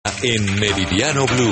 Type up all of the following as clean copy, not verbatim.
En Meridiano Blue.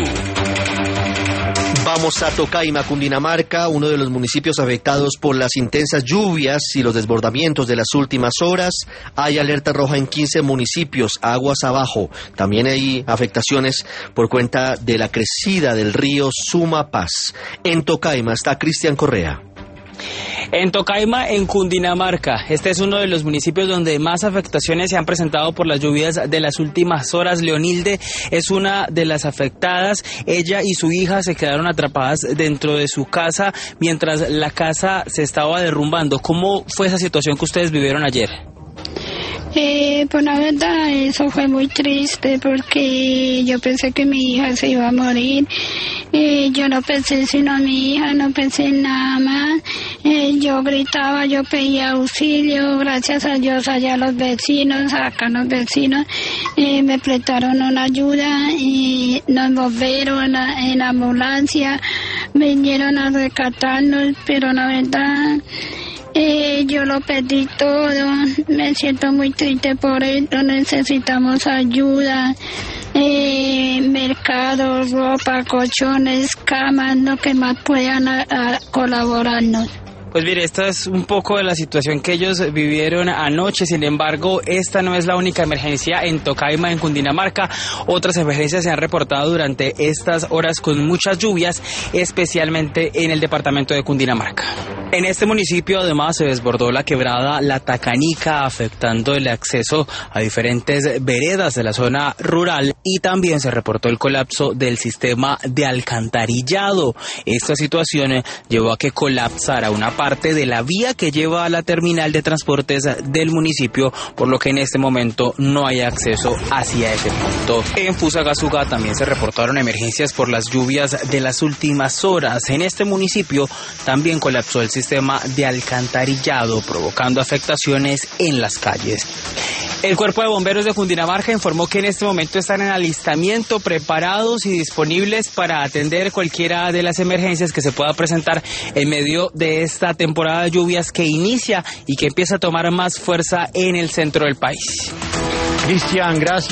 Vamos a Tocaima, Cundinamarca, uno de los municipios afectados por las intensas lluvias y los desbordamientos de las últimas horas. Hay alerta roja en 15 municipios, aguas abajo. También hay afectaciones por cuenta de la crecida del río Sumapaz. En Tocaima está Cristian Correa. En Tocaima, en Cundinamarca, este es uno de los municipios donde más afectaciones se han presentado por las lluvias de las últimas horas. Leonilde es una de las afectadas. Ella y su hija se quedaron atrapadas dentro de su casa mientras la casa se estaba derrumbando. ¿Cómo fue esa situación que ustedes vivieron ayer? Pues la verdad eso fue muy triste porque yo pensé que mi hija se iba a morir. Yo no pensé sino en mi hija, no pensé en nada más. Yo gritaba, yo pedía auxilio, gracias a Dios allá los vecinos, acá los vecinos me prestaron una ayuda y nos movieron en ambulancia, vinieron a rescatarnos, pero la verdad yo lo perdí todo, me siento muy triste por esto, necesitamos ayuda, mercado, ropa, colchones, camas, lo que más puedan colaborarnos. Pues mire, esta es un poco de la situación que ellos vivieron anoche. Sin embargo, esta no es la única emergencia en Tocaima, en Cundinamarca. Otras emergencias se han reportado durante estas horas con muchas lluvias, especialmente en el departamento de Cundinamarca. En este municipio además se desbordó la quebrada La Tacanica, afectando el acceso a diferentes veredas de la zona rural, y también se reportó el colapso del sistema de alcantarillado. Esta situación llevó a que colapsara una parte de la vía que lleva a la terminal de transportes del municipio, por lo que en este momento no hay acceso hacia ese punto. En Fusagasugá también se reportaron emergencias por las lluvias de las últimas horas. En este municipio también colapsó el sistema de alcantarillado, provocando afectaciones en las calles. El Cuerpo de Bomberos de Cundinamarca informó que en este momento están en alistamiento, preparados y disponibles para atender cualquiera de las emergencias que se pueda presentar en medio de esta temporada de lluvias que inicia y que empieza a tomar más fuerza en el centro del país. Cristian, gracias.